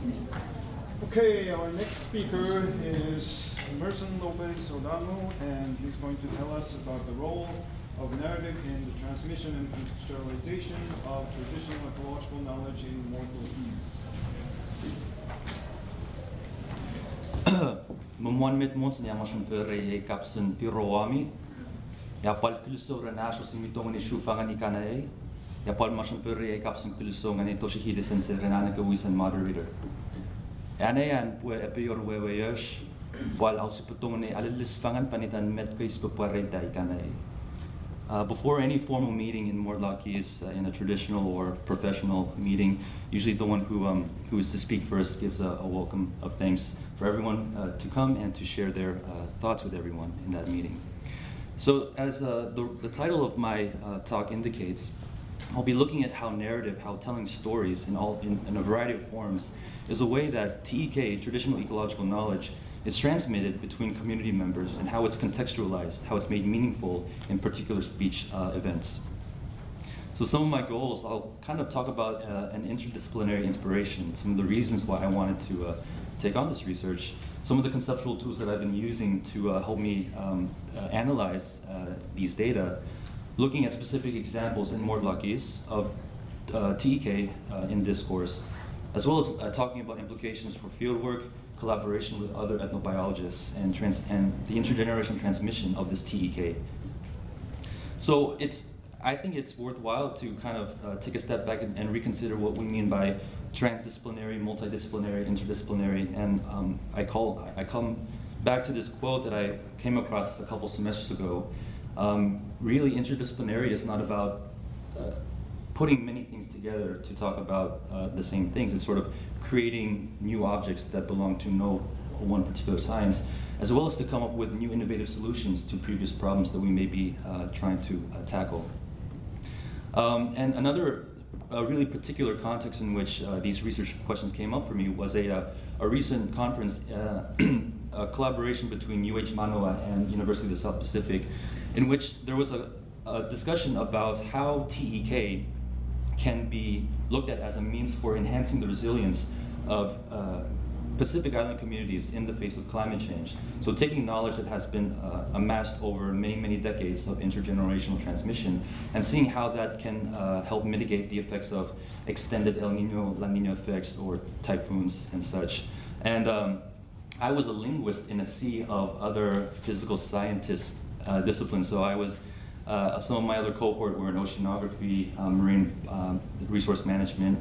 Okay, our next speaker is Emerson Lopez O'Donnell, and he's going to tell us about the role of narrative in the transmission and contextualization of traditional ecological knowledge in mortal Mumuan met monsen ya masan fere e kapsen piroami ya pal pilso renasho simitong ni shufanga ni kanae ya pal masan fere e kapsen pilso ngani Toshihide sensei renana ka wisan moderator ane an pu epior weweyesh pal ausiputong ni alilis fangan panitan met ka ispapareta kanae. Before any formal meeting in Mordlaki in a traditional or professional meeting, usually the one who is to speak first gives a welcome of thanks for everyone to come and to share their thoughts with everyone in that meeting. So as the title of my talk indicates, I'll be looking at how narrative, how telling stories in a variety of forms is a way that TEK, traditional ecological knowledge, is transmitted between community members and how it's contextualized, how it's made meaningful in particular speech events. So some of my goals, I'll kind of talk about an interdisciplinary inspiration, some of the reasons why I wanted to take on this research, some of the conceptual tools that I've been using to help me analyze these data, looking at specific examples in Mordlakis of TEK in discourse, as well as talking about implications for fieldwork, collaboration with other ethnobiologists, and the intergenerational transmission of this TEK. So I think it's worthwhile to kind of take a step back and reconsider what we mean by transdisciplinary, multidisciplinary, interdisciplinary, and I come back to this quote that I came across a couple semesters ago. Really, interdisciplinary is not about putting many things together to talk about the same things. It's sort of creating new objects that belong to no one particular science, as well as to come up with new innovative solutions to previous problems that we may be trying to tackle. And another really particular context in which these research questions came up for me was a recent conference, a collaboration between UH Manoa and University of the South Pacific, in which there was a discussion about how TEK can be looked at as a means for enhancing the resilience of Pacific Island communities in the face of climate change. So taking knowledge that has been amassed over many, many decades of intergenerational transmission and seeing how that can help mitigate the effects of extended El Nino, La Nina effects, or typhoons and such. And I was a linguist in a sea of other physical scientist disciplines. So I was some of my other cohort were in oceanography, marine resource management,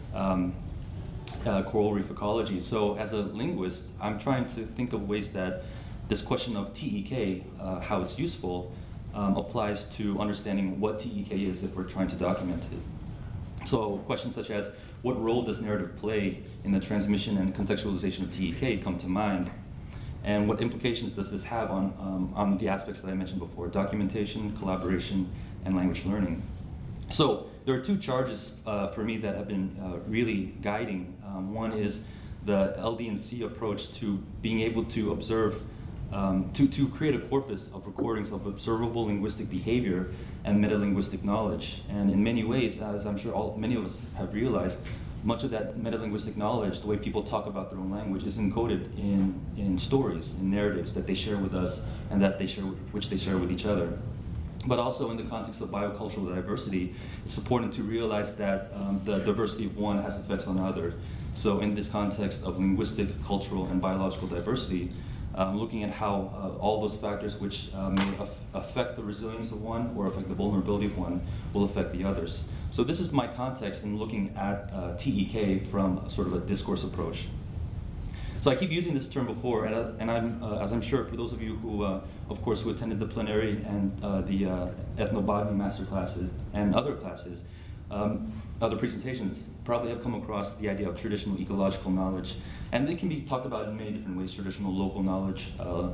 coral reef ecology. So as a linguist, I'm trying to think of ways that this question of TEK, how it's useful, applies to understanding what TEK is if we're trying to document it. So questions such as, what role does narrative play in the transmission and contextualization of TEK come to mind? And what implications does this have on the aspects that I mentioned before, documentation, collaboration, and language learning? So there are two charges for me that have been really guiding. One is the LD&C approach to being able to observe, to create a corpus of recordings of observable linguistic behavior and metalinguistic knowledge. And in many ways, as I'm sure many of us have realized, much of that metalinguistic knowledge, the way people talk about their own language, is encoded in stories, in narratives that they share with us and which they share with each other. But also in the context of biocultural diversity, it's important to realize that the diversity of one has effects on others. So in this context of linguistic, cultural, and biological diversity, looking at how all those factors which may affect the resilience of one or affect the vulnerability of one will affect the others. So this is my context in looking at TEK from sort of a discourse approach. So I keep using this term before, and I'm, as I'm sure for those of you who, of course, who attended the plenary and the ethnobotany master classes and other classes, other presentations probably have come across the idea of traditional ecological knowledge. And they can be talked about in many different ways: traditional local knowledge,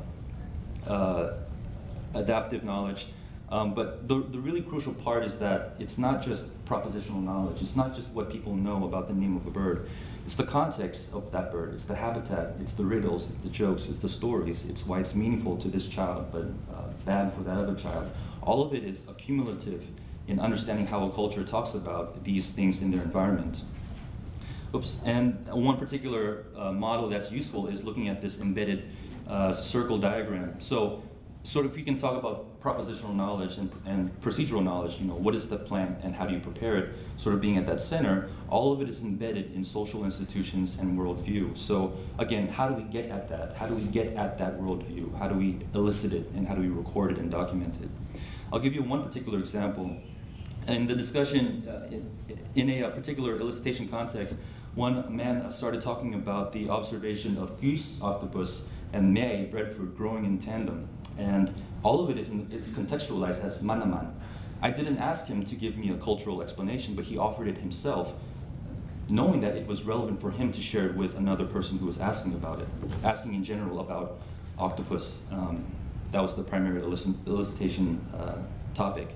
adaptive knowledge. But the really crucial part is that it's not just propositional knowledge. It's not just what people know about the name of a bird. It's the context of that bird. It's the habitat. It's the riddles. It's the jokes. It's the stories. It's why it's meaningful to this child, but bad for that other child. All of it is accumulative in understanding how a culture talks about these things in their environment. And one particular model that's useful is looking at this embedded circle diagram. So sort of if you can talk about propositional knowledge and procedural knowledge, what is the plan and how do you prepare it, sort of being at that center, all of it is embedded in social institutions and worldview. So again, how do we get at that? How do we get at that worldview? How do we elicit it and how do we record it and document it? I'll give you one particular example. In the discussion, in a particular elicitation context, one man started talking about the observation of goose octopus and mei breadfruit growing in tandem. And all of it is contextualized as manaman. I didn't ask him to give me a cultural explanation, but he offered it himself, knowing that it was relevant for him to share it with another person who was asking about it, asking in general about octopus. That was the primary elicitation topic.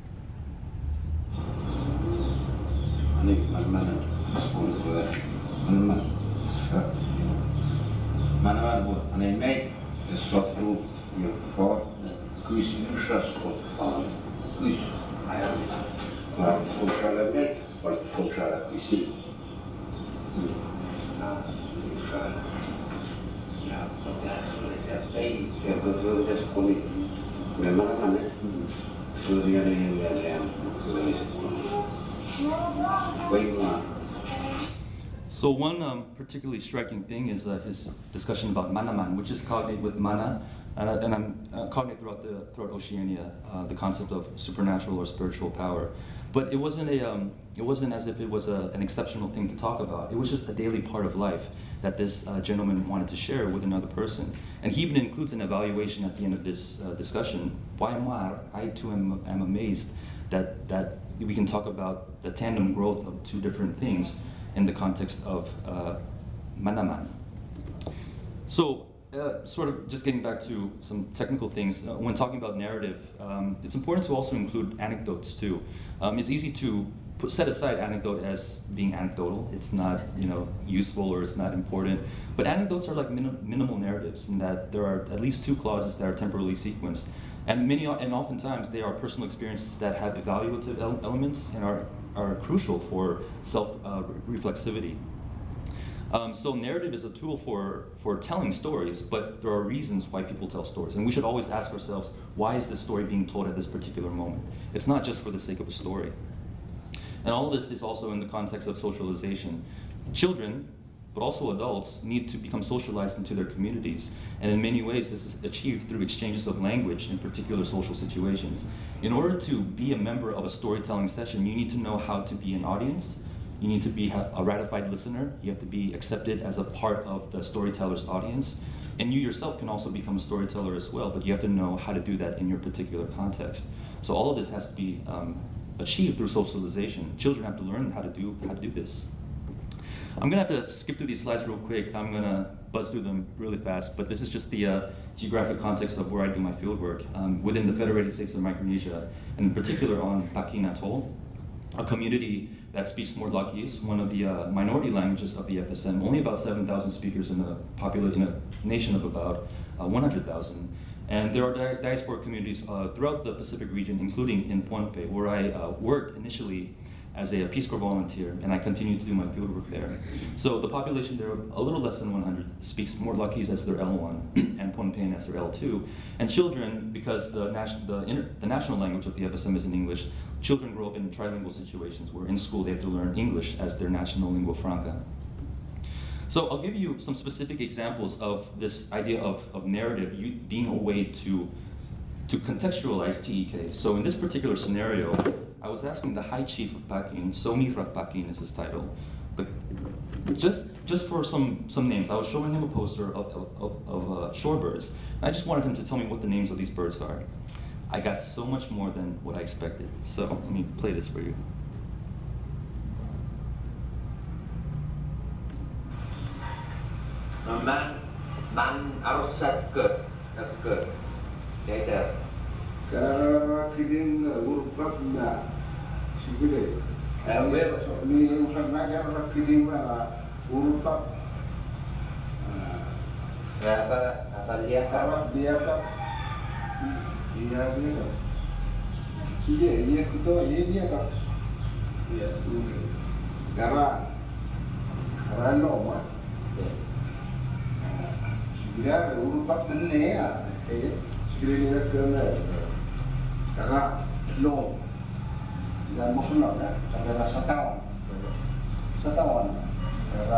So one particularly striking thing is his discussion about manaman, which is cognate with mana, and I'm cognate throughout Oceania, the concept of supernatural or spiritual power. But it wasn't as if it was an exceptional thing to talk about. It was just a daily part of life that this gentleman wanted to share with another person. And he even includes an evaluation at the end of this discussion. I too am amazed that we can talk about the tandem growth of two different things in the context of manaman. So sort of just getting back to some technical things, when talking about narrative, it's important to also include anecdotes too. It's easy to set aside anecdote as being anecdotal. It's not useful or it's not important. But anecdotes are like minimal narratives in that there are at least two clauses that are temporally sequenced. And oftentimes they are personal experiences that have evaluative elements and are crucial for self-reflexivity. So narrative is a tool for telling stories, but there are reasons why people tell stories. And we should always ask ourselves, why is this story being told at this particular moment? It's not just for the sake of a story. And all of this is also in the context of socialization. Children, but also adults, need to become socialized into their communities. And in many ways, this is achieved through exchanges of language in particular social situations. In order to be a member of a storytelling session, you need to know how to be an audience. You need to be a ratified listener. You have to be accepted as a part of the storyteller's audience. And you yourself can also become a storyteller as well, but you have to know how to do that in your particular context. So all of this has to be achieved through socialization. Children have to learn how to do this. I'm gonna have to skip through these slides real quick. I'm gonna buzz through them really fast, but this is just the geographic context of where I do my fieldwork within the Federated States of Micronesia, and in particular on Pakin Atoll, a community that speaks Mordlakis, one of the minority languages of the FSM, only about 7,000 speakers in a nation of about 100,000. And there are diaspora communities throughout the Pacific region, including in Pohnpei, where I worked initially as a Peace Corps volunteer, and I continue to do my fieldwork there. So the population there, a little less than 100, speaks Mordlakis as their L1 and Pohnpeian as their L2. And children, because the national language of the FSM is in English, children grow up in trilingual situations where in school they have to learn English as their national lingua franca. So I'll give you some specific examples of this idea of narrative being a way to contextualize TEK. So in this particular scenario, I was asking the High Chief of Pakin, Somirak Pakin is his title, but just for some names, I was showing him a poster of shorebirds. I just wanted him to tell me what the names of these birds are. I got so much more than what I expected. So let me play this for you. Man arusat ke data. Kalau kirim urupak na sibile. Ni urusan nagar kirim urupak. Apa dia Apa dia tak? Iya dia. Iya kita ini tak. Iya. Garang. Rano, dia urupat menea, sekiranya kena karena long dan maksudnya karena setahun karena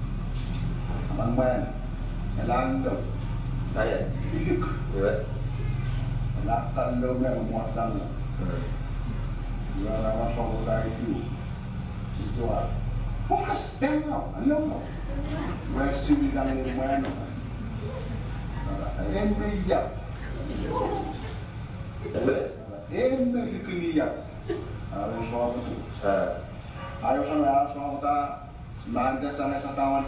man elando Saya. hilik Ya. lakan lo yang muatan dia nama saudara itu fokus tengok ano masih di dalam mana Embia. Embia dikeliya. Ayo soal itu. Ayo sama soal kita nanda sana satawan.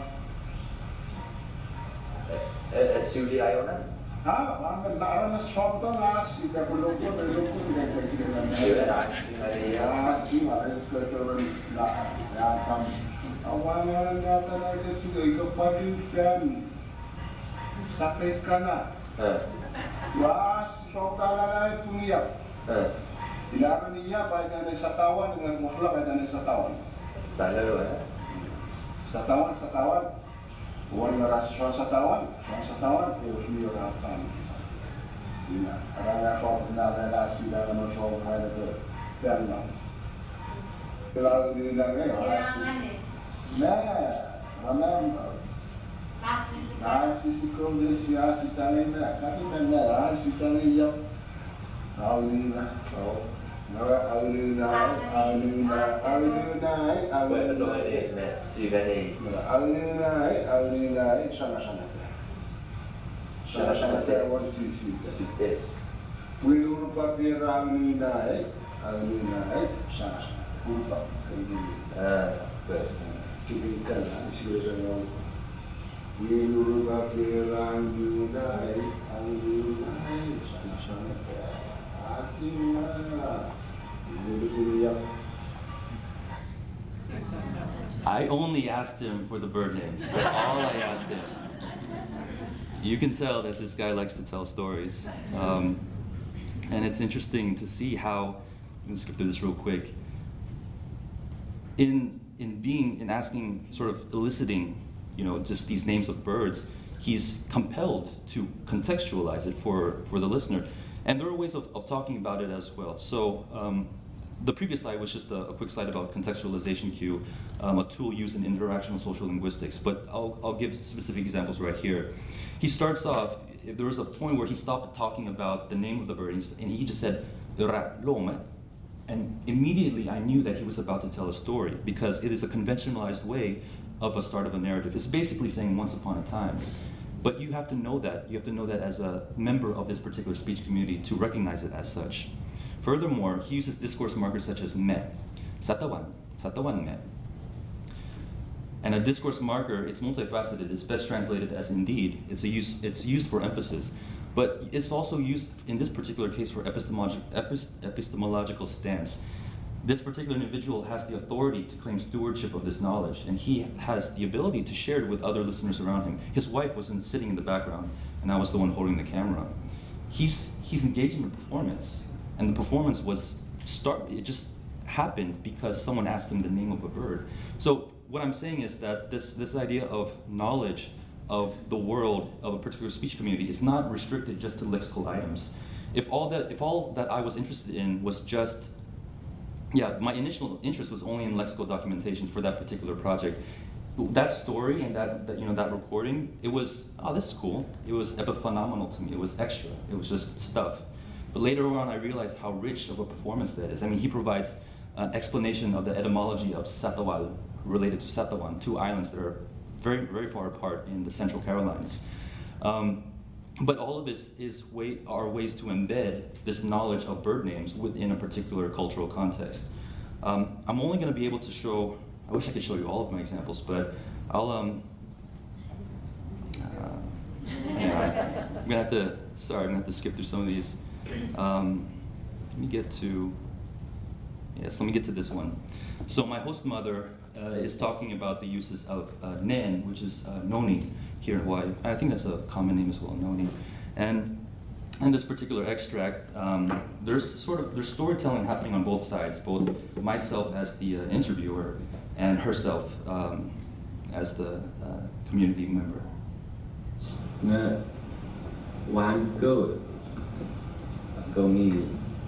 Suli Ayona? Bangga nara mas soal itu nasi kapulok dari loko tidak kira-kira. Iya, nasi Maria. Nasi Maria kecuali lah yang kami. Awalan kata lagi juga ikut fan. Sakit kana. Was saudara lain punya. Dilarang dia baik dari satawan dengan mutlak baik dari satawan. Tanda lu ya. Satawan. Bukan rasa satawan harus diorangkan. Ina, karena soal relasi dengan soal itu dan kalau di dalamnya relasi. Mana sisi kondisi sana tapi mana sisi iya Alina Betul ini, si Gani. Alina sana terwon sisi Wilu papir Alina sana full Kibikan istilahnya Wilu papir Alina sana I only asked him for the bird names. That's all I asked him. You can tell that this guy likes to tell stories. And it's interesting to see how, I'm gonna skip through this real quick. In asking, sort of eliciting, just these names of birds, he's compelled to contextualize it for the listener. And there are ways of talking about it as well. So the previous slide was just a quick slide about contextualization cue, a tool used in interactional social linguistics. But I'll give specific examples right here. He starts off, there was a point where he stopped talking about the name of the bird, and he just said, "Lome." And immediately I knew that he was about to tell a story, because it is a conventionalized way of a start of a narrative. It's basically saying once upon a time. But you have to know that. You have to know that as a member of this particular speech community to recognize it as such. Furthermore, he uses discourse markers such as me, satawan me. And a discourse marker, it's multifaceted. It's best translated as indeed. It's used for emphasis. But it's also used in this particular case for epistemological stance. This particular individual has the authority to claim stewardship of this knowledge, and he has the ability to share it with other listeners around him. His wife was sitting in the background, and I was the one holding the camera. He's engaged in a performance, and the performance it just happened because someone asked him the name of a bird. So what I'm saying is that this idea of knowledge of the world of a particular speech community is not restricted just to lexical items. If all that I was interested in was just my initial interest was only in lexical documentation for that particular project. That story and that recording, it was, this is cool. It was epiphenomenal to me. It was extra. It was just stuff. But later on, I realized how rich of a performance that is. I mean, he provides an explanation of the etymology of Satawal, related to Satawan, two islands that are very, very far apart in the Central Carolines. But all of this are ways to embed this knowledge of bird names within a particular cultural context. I'm only going to be able to show, I wish I could show you all of my examples, but I'm going to have to skip through some of these. Let me get to this one. So my host mother is talking about the uses of nen, which is noni here in Hawaii. I think that's a common name as well, noni. And in this particular extract, there's storytelling happening on both sides, both myself as the interviewer and herself as the community member. One go. Go me.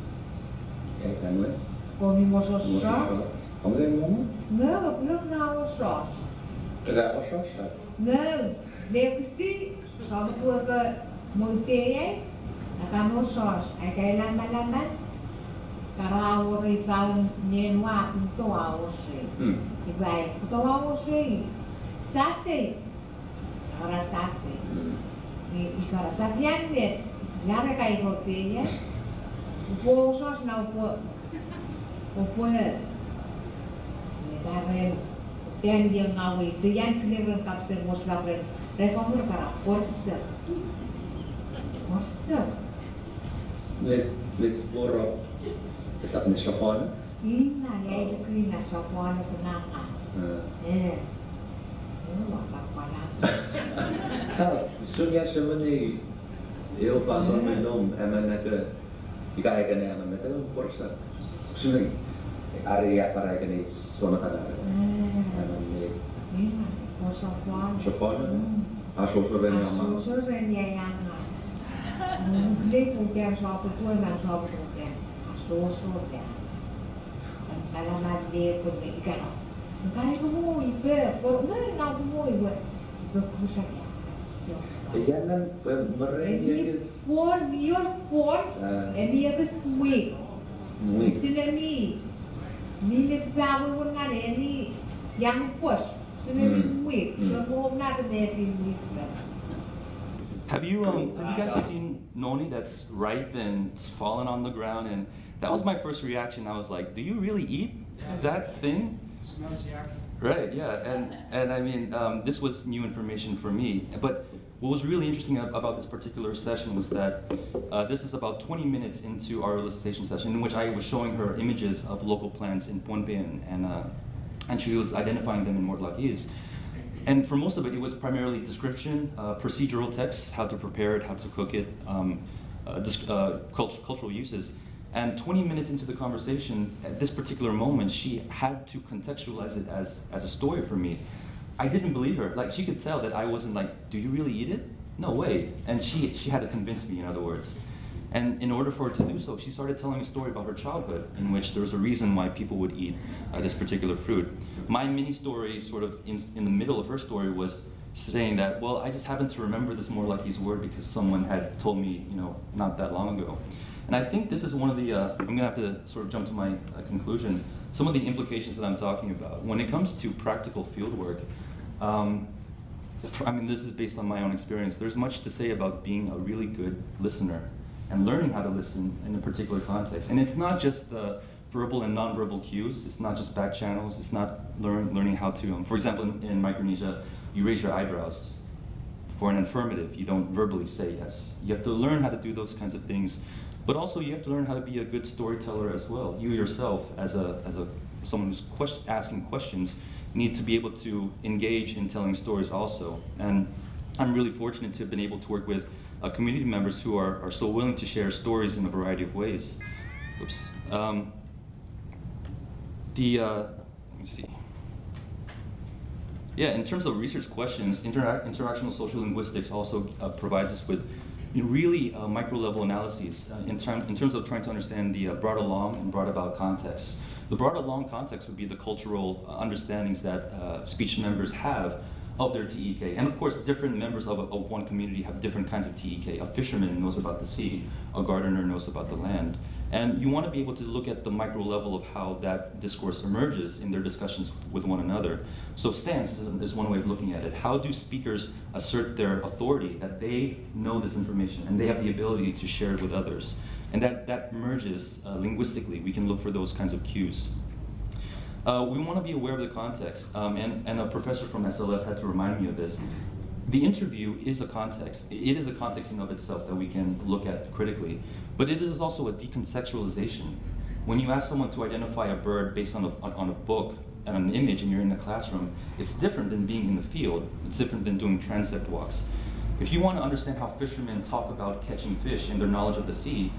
Komi mososa. Không có muốn. No, no, no, sauce. Ra có sốt. No, leksi. Sama tua ke multi nakamo sauce. Ay kay laman. Karawo rin faun nienwa to awose. Ibay, to awose. Sate. Kara sate. Ikara safian met. Islara kay hoteya. Upo sauce na upo. Upo Darren, dan dia ngawi seyan keliru kapsel moslavren reformer para force. Let's explore essa neshafona. Ina ya itu kena sofon kenapa? Sunya semani eu faço meu nome é manaka ikai kana é manaka força. Sunya area para que sono tanare. Sofona. A sosovenia ma. Sosovenia yana. Lei putea să apucăm la să putea. Sosovenia. Kalau mandi pun ikan. Kalau kamu ipe, kalau kamu ipe, berkuasa ya. Jangan mereka Pon, ini apa sweet. Sini ni tahu pun ada ini yang puas. Sini sweet. Semua nak ada sweet. Have you guys seen noni that's ripe and it's fallen on the ground? And that was my first reaction. I was like, do you really eat that thing? Smells yucky. Right, yeah, and I mean, this was new information for me. But what was really interesting about this particular session was that this is about 20 minutes into our elicitation session, in which I was showing her images of local plants in Pohnpei, and she was identifying them in Mortlakis. And for most of it, it was primarily description, procedural texts, how to prepare it, how to cook it, cultural uses. And 20 minutes into the conversation, at this particular moment, she had to contextualize it as a story for me. I didn't believe her. Like, she could tell that I wasn't like, do you really eat it? No way. And she had to convince me, in other words. And in order for her to do so, she started telling a story about her childhood, in which there was a reason why people would eat this particular fruit. My mini story, sort of in the middle of her story, was saying that, well, I just happened to remember this Mortlakis word because someone had told me, not that long ago. And I think this is one of the, I'm going to have to sort of jump to my conclusion, some of the implications that I'm talking about. When it comes to practical field work, I mean, this is based on my own experience. There's much to say about being a really good listener and learning how to listen in a particular context. And it's not just the verbal and nonverbal cues. It's not just back channels. It's not learning how to, for example, in Micronesia, you raise your eyebrows. For an affirmative, you don't verbally say yes. You have to learn how to do those kinds of things. But also, you have to learn how to be a good storyteller as well. You yourself, as someone who's asking questions, need to be able to engage in telling stories also. And I'm really fortunate to have been able to work with community members who are so willing to share stories in a variety of ways. Oops. Let me see. Yeah, in terms of research questions, interactional social linguistics also provides us with really micro-level analyses in terms of trying to understand the brought along and brought about context. The brought along context would be the cultural understandings that speech members have of their TEK. And of course, different members of one community have different kinds of TEK. A fisherman knows about the sea, a gardener knows about the land. And you want to be able to look at the micro level of how that discourse emerges in their discussions with one another. So stance is one way of looking at it. How do speakers assert their authority, that they know this information and they have the ability to share it with others? And that merges linguistically. We can look for those kinds of cues. We want to be aware of the context, and a professor from SLS had to remind me of this. The interview is a context. It is a context in of itself that we can look at critically, but it is also a decontextualization. When you ask someone to identify a bird based on a book and an image and you're in the classroom, it's different than being in the field. It's different than doing transect walks. If you want to understand how fishermen talk about catching fish and their knowledge of the sea,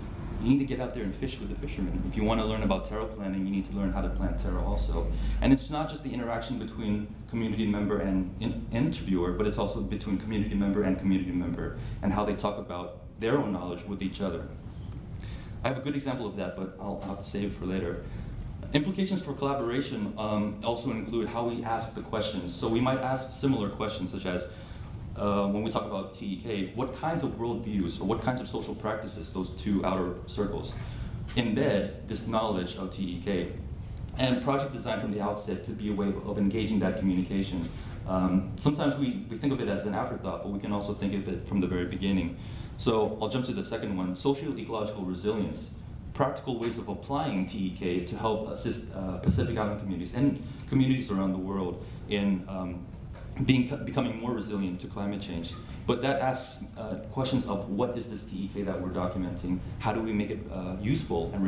You need to get out there and fish with the fishermen. If you want to learn about taro planting, you need to learn how to plant taro also. And it's not just the interaction between community member and interviewer, but it's also between community member and how they talk about their own knowledge with each other. I have a good example of that, but I'll have to save it for later. Implications for collaboration also include how we ask the questions. So we might ask similar questions, such as, when we talk about TEK, what kinds of worldviews or what kinds of social practices, those two outer circles, embed this knowledge of TEK? And project design from the outset could be a way of engaging that communication. Sometimes we think of it as an afterthought, but we can also think of it from the very beginning. So I'll jump to the second one, social ecological resilience. Practical ways of applying TEK to help assist Pacific Island communities and communities around the world in becoming more resilient to climate change. But that asks questions of what is this TEK that we're documenting? How do we make it useful and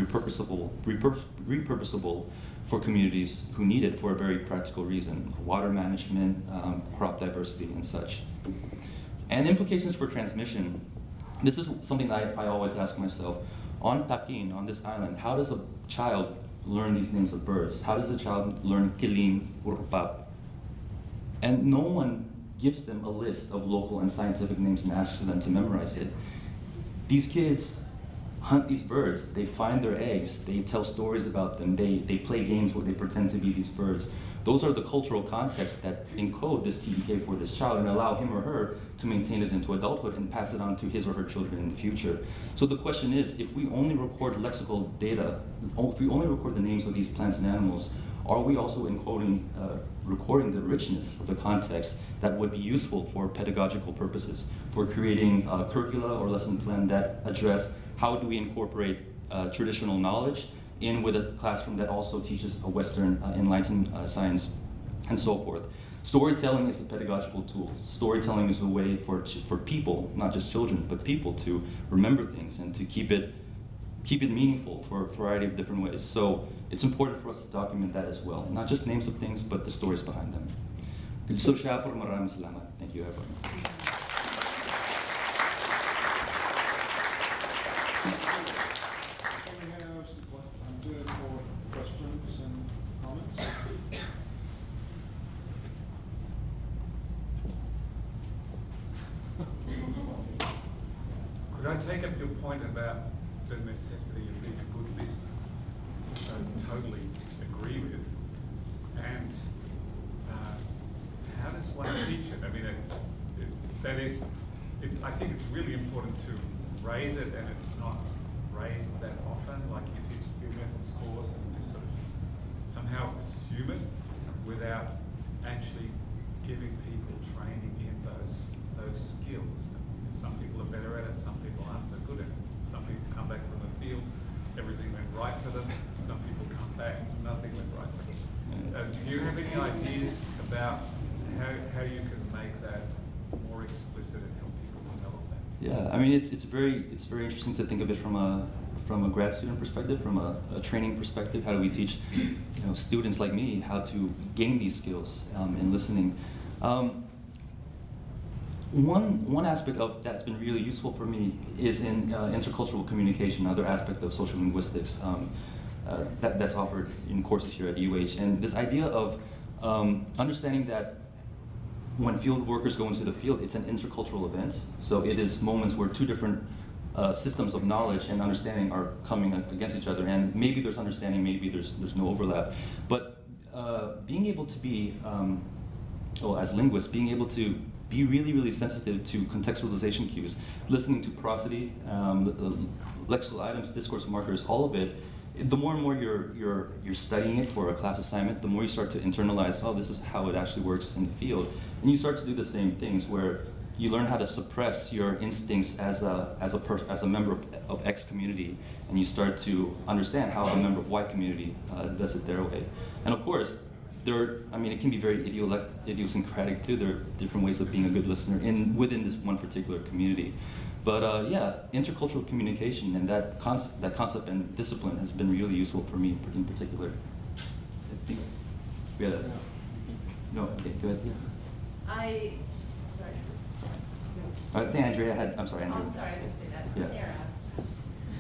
repurposable for communities who need it for a very practical reason? Water management, crop diversity, and such. And implications for transmission. This is something that I always ask myself. On Takin, on this island, how does a child learn these names of birds? How does a child learn Kiling, Urupap? And no one gives them a list of local and scientific names and asks them to memorize it. These kids hunt these birds, they find their eggs, they tell stories about them, they play games where they pretend to be these birds. Those are the cultural contexts that encode this TEK for this child and allow him or her to maintain it into adulthood and pass it on to his or her children in the future. So the question is, if we only record lexical data, if we only record the names of these plants and animals, are we also encoding, recording the richness of the context that would be useful for pedagogical purposes, for creating curricula or lesson plan that address how do we incorporate traditional knowledge in with a classroom that also teaches a Western enlightened science and so forth. Storytelling is a pedagogical tool. Storytelling is a way for people, not just children, but people to remember things and to keep it meaningful for a variety of different ways. So it's important for us to document that as well. Not just names of things, but the stories behind them. So maraming salamat. Thank you, everyone. We have some time for questions and comments. Could I take up your point about the necessity of being a good listener, which I totally agree with, and how does one teach it? I mean, I think it's really important to raise it, and it's not raised that often, like you teach a field methods course and just sort of somehow assume it without actually giving people training in those skills. Some people are better at it, some people aren't so good at it. Some people come back from the field, everything went right for them. Some people come back, nothing went right for them. Do you have any ideas about how you can make that more explicit and help people develop that? Yeah, I mean it's very interesting to think of it from a grad student perspective, from a training perspective. How do we teach students like me how to gain these skills in listening? One aspect of that's been really useful for me is in intercultural communication, another aspect of social linguistics that's offered in courses here at UH. And this idea of understanding that when field workers go into the field, it's an intercultural event. So it is moments where two different systems of knowledge and understanding are coming against each other. And maybe there's understanding, maybe there's no overlap. But being able to be, as linguists, being able to be really, really sensitive to contextualization cues, listening to prosody, lexical items, discourse markers, all of it. The more and more you're studying it for a class assignment, the more you start to internalize, oh, this is how it actually works in the field, and you start to do the same things where you learn how to suppress your instincts as a member of X community, and you start to understand how a member of Y community does it their way. And of course, it can be very idiosyncratic too. There are different ways of being a good listener within this one particular community. But intercultural communication and that concept and discipline has been really useful for me in particular. I think we had no, okay, go ahead. Sorry. I think Andrea had, I'm sorry, Andrea. Oh, I'm sorry, I didn't say that. Yeah. Sarah.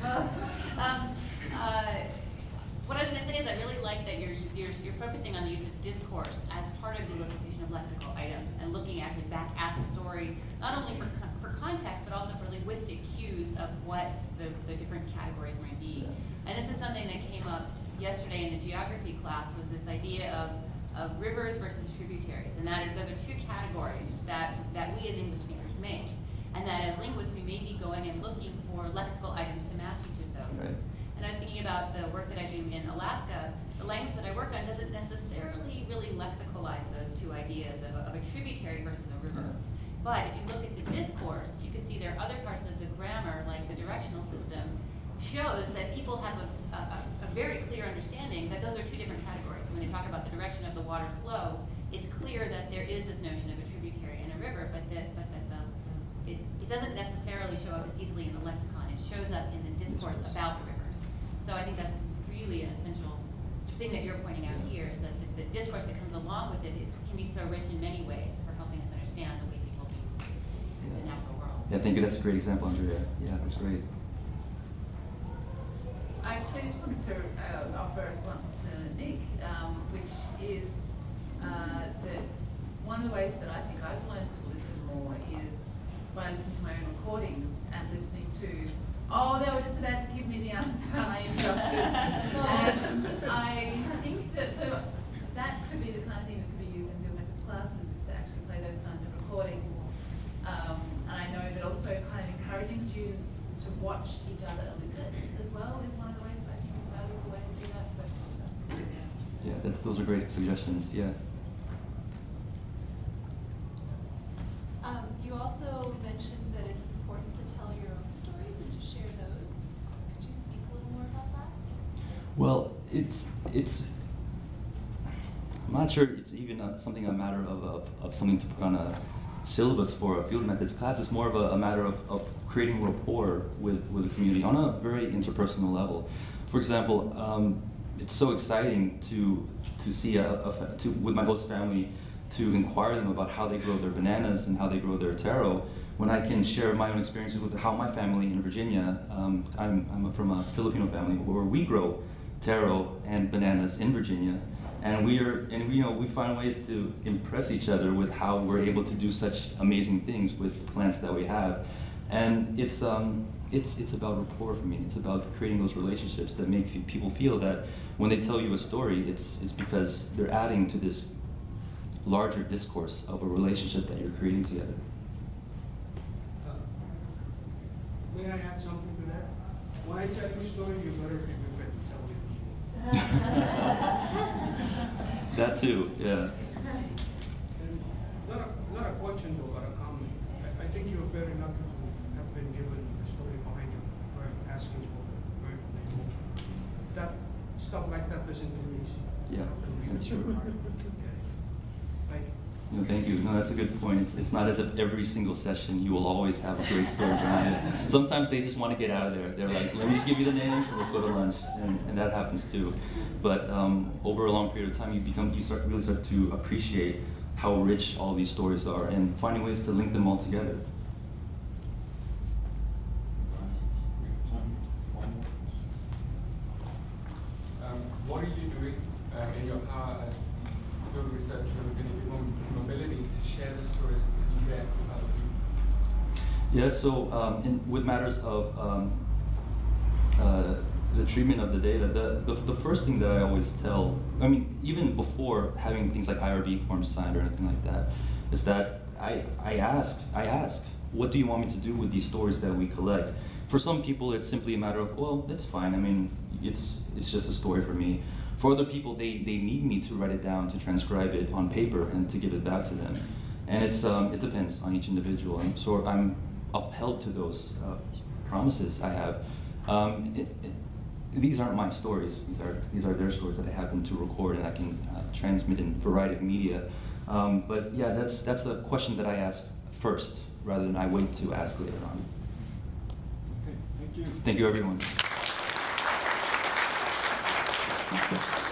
What I was going to say is I really like that you're focusing on the use of discourse as part of the elicitation of lexical items and looking actually back at the story, not only for context, but also for linguistic cues of what the different categories might be. And this is something that came up yesterday in the geography class, was this idea of rivers versus tributaries, and that those are two categories that we as English speakers make, and that as linguists we may be going and looking for lexical items to match each of those. Right. And I was thinking about the work that I do in Alaska. The language that I work on doesn't necessarily really lexicalize those two ideas of a tributary versus a river. But if you look at the discourse, you can see there are other parts of the grammar, like the directional system, shows that people have a very clear understanding that those are two different categories. When they talk about the direction of the water flow, it's clear that there is this notion of a tributary and a river, but that it doesn't necessarily show up as easily in the lexicon. It shows up in the discourse about the rivers. So I think that's really an essential thing that you're pointing out here, is that the discourse that comes along with it can be so rich in many ways for helping us understand the way people view the natural world. Yeah, thank you. That's a great example, Andrea. Yeah, that's great. I actually just wanted to offer a response to Nick, which is that one of the ways that I think I've learned to listen more is by listening to my own recordings and listening to, oh, they were just about to give me the answer and I interrupted. And I think that, so that could be the kind of thing that could be used in Dual Methods classes, is to actually play those kinds of recordings. And I know that also kind of encouraging students to watch each other elicit as well is one of the ways that I think is a valuable way to do that. But Those are great suggestions. Yeah. You also mentioned that it's important to tell your own stories and to share those. Could you speak a little more about that? Well, it's. I'm not sure it's even a matter of something to put on a syllabus for a field methods class. It's more of a matter of creating rapport with the community on a very interpersonal level. For example, it's so exciting to see with my host family, to inquire them about how they grow their bananas and how they grow their taro, when I can share my own experiences with how my family in Virginia, I'm from a Filipino family where we grow taro and bananas in Virginia, and we find ways to impress each other with how we're able to do such amazing things with plants that we have. And it's about rapport for me. It's about creating those relationships that make people feel that when they tell you a story, it's because they're adding to this larger discourse of a relationship that you're creating together. May I add something to that? When I tell you a story, you better be prepared to tell it. That too, yeah. And not a question though, but a comment. I think you're very lucky to have been given the story behind you, right, asking for where they go. That stuff like that doesn't come easy. Yeah, that's true. Thank you. No, thank you. No, that's a good point. It's not as if every single session you will always have a great story behind it. Sometimes they just want to get out of there. They're like, let me just give you the names and let's go to lunch. And that happens too. But over a long period of time, you really start to appreciate how rich all these stories are and finding ways to link them all together. What are you doing in your power as field researcher in mobility to share the stories that you get with other people? Yeah, so with matters of the treatment of the data, the first thing that I always tell, I mean, even before having things like IRB forms signed or anything like that, is that I ask, what do you want me to do with these stories that we collect? For some people, it's simply a matter of, well, that's fine. I mean, it's just a story for me. For other people, they need me to write it down, to transcribe it on paper, and to give it back to them. And it depends on each individual. And so I'm upheld to those promises I have. These aren't my stories. These are their stories that I happen to record and I can transmit in a variety of media. But yeah, that's a question that I ask first, rather than I wait to ask later on. Okay, thank you. Thank you, everyone.